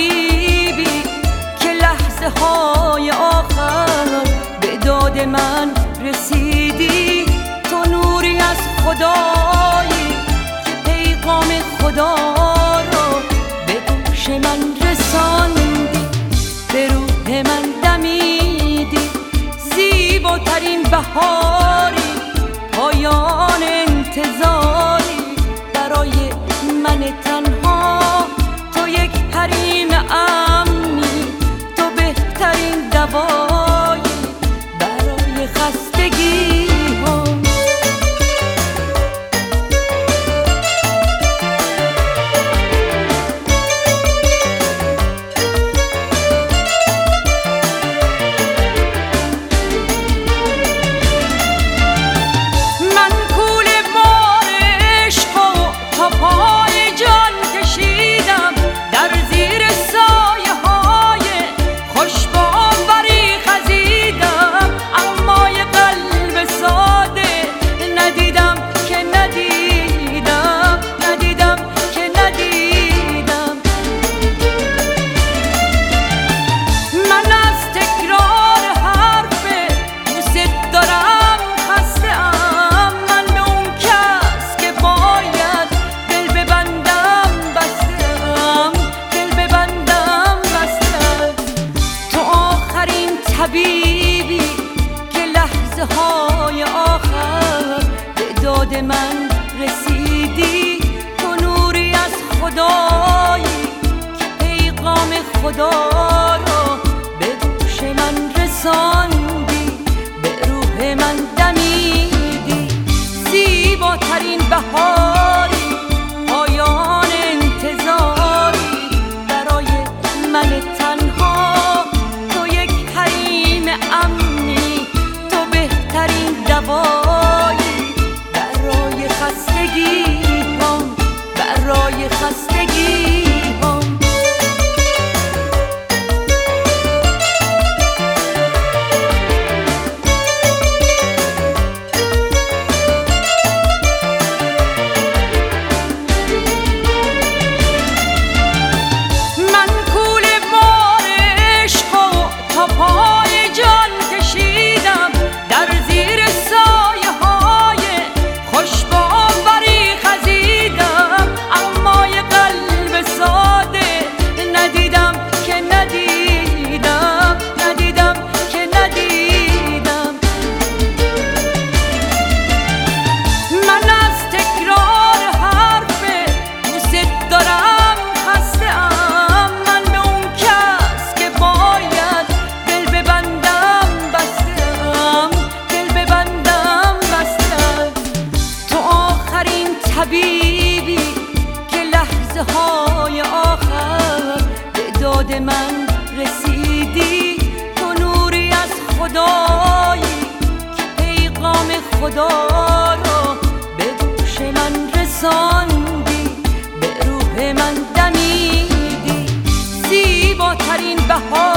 طبیبی که لحظه های آخر به داد من رسیدی. تو نوری از خدایی که پیغام خدا رو به گوش من رساندی، به روح من دمیدی. زیباترین بهاری، پایان انتظاری برای من تنها. تو یک حریم امنی، تو بهترین دوایی برای خستگی ها. طبیبی که لحظه های آخر به داد من رسیدی. تو نوری از خدایی که پیغام خدا رو به گوش من رساندی، به روح من دمیدی. زیباترین بهاری، پایان انتظاری برای من تنها. امنی، تو بهترین دوایی برای خستگی هم، برای خستگی هم. من کول بار عشق و تا پای جان کشیدم، در زیر سایه های خوشباوری خزیدم. اما یه قلب ساده ندیدم که ندیدم، ندیدم که ندیدم. من از تکرار حرف دوست دارم خسته ام. من به اون کس که باید دل ببندم بستم، دل ببندم بستم. تو آخرین طبیبی که لحظه های آخر به داد من رسیدی. تو نوری از خدایی که پیغام خدا رو به گوش من رساندی، به روح من دمیدی. زیباترین بهار